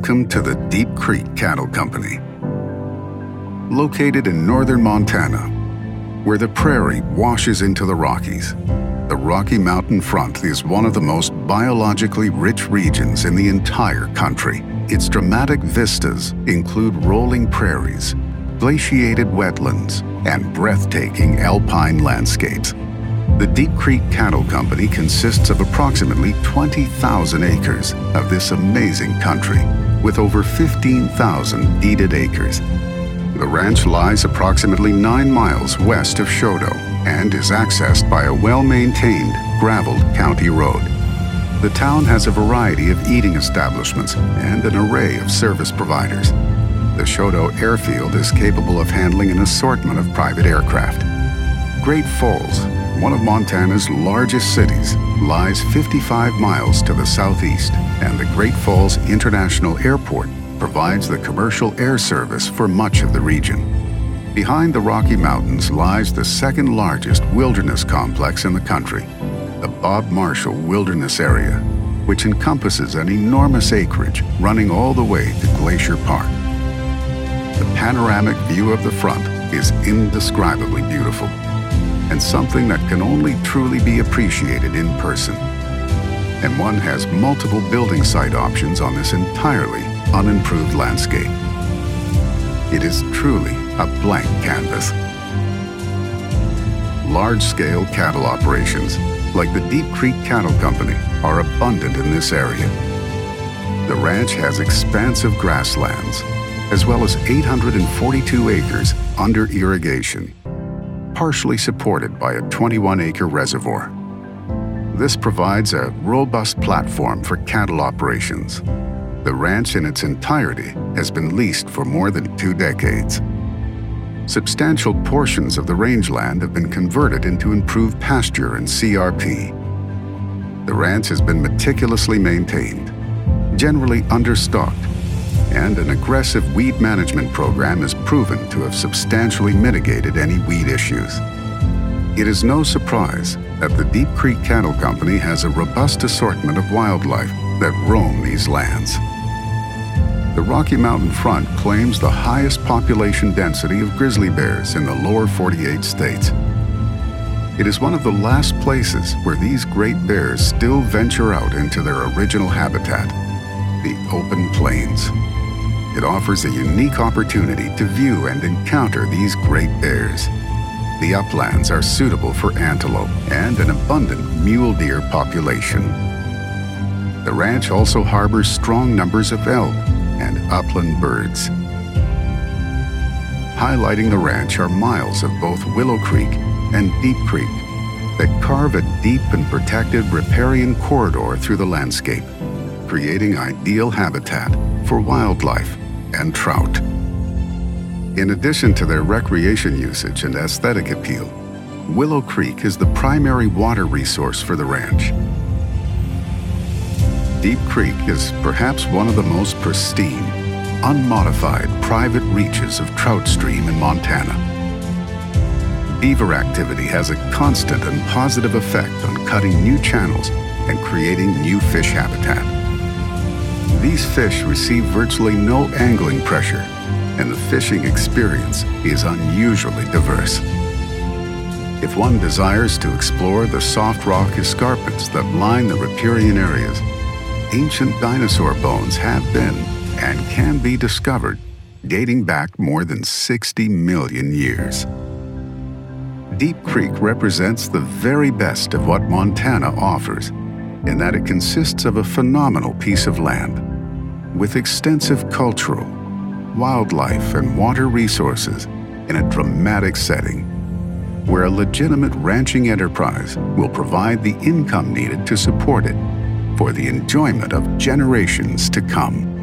Welcome to the Deep Creek Cattle Company. Located in northern Montana, where the prairie washes into the Rockies, the Rocky Mountain Front is one of the most biologically rich regions in the entire country. Its dramatic vistas include rolling prairies, glaciated wetlands, and breathtaking alpine landscapes. The Deep Creek Cattle Company consists of approximately 20,000 acres of this amazing country, with over 15,000 deeded acres. The ranch lies approximately 9 miles west of Choteau and is accessed by a well-maintained, graveled county road. The town has a variety of eating establishments and an array of service providers. The Choteau Airfield is capable of handling an assortment of private aircraft. Great Falls, one of Montana's largest cities, lies 55 miles to the southeast, and the Great Falls International Airport provides the commercial air service for much of the region. Behind the Rocky Mountains lies the second largest wilderness complex in the country, the Bob Marshall Wilderness Area, which encompasses an enormous acreage running all the way to Glacier Park. The panoramic view of the front is indescribably beautiful, and something that can only truly be appreciated in person. And one has multiple building site options on this entirely unimproved landscape. It is truly a blank canvas. Large-scale cattle operations, like the Deep Creek Cattle Company, are abundant in this area. The ranch has expansive grasslands, as well as 842 acres under irrigation, partially supported by a 21-acre reservoir. This provides a robust platform for cattle operations. The ranch in its entirety has been leased for more than 2 decades. Substantial portions of the rangeland have been converted into improved pasture and CRP. The ranch has been meticulously maintained, generally understocked, and an aggressive weed management program is proven to have substantially mitigated any weed issues. It is no surprise that the Deep Creek Cattle Company has a robust assortment of wildlife that roam these lands. The Rocky Mountain Front claims the highest population density of grizzly bears in the lower 48 states. It is one of the last places where these great bears still venture out into their original habitat, the open plains. It offers a unique opportunity to view and encounter these great bears. The uplands are suitable for antelope and an abundant mule deer population. The ranch also harbors strong numbers of elk and upland birds. Highlighting the ranch are miles of both Willow Creek and Deep Creek that carve a deep and protected riparian corridor through the landscape, creating ideal habitat for wildlife and trout. In addition to their recreation usage and aesthetic appeal, Willow Creek is the primary water resource for the ranch. Deep Creek is perhaps one of the most pristine, unmodified private reaches of trout stream in Montana. Beaver activity has a constant and positive effect on cutting new channels and creating new fish habitat. These fish receive virtually no angling pressure, and the fishing experience is unusually diverse. If one desires to explore the soft rock escarpments that line the riparian areas, ancient dinosaur bones have been and can be discovered dating back more than 60 million years. Deep Creek represents the very best of what Montana offers, in that it consists of a phenomenal piece of land with extensive cultural, wildlife, and water resources in a dramatic setting, where a legitimate ranching enterprise will provide the income needed to support it for the enjoyment of generations to come.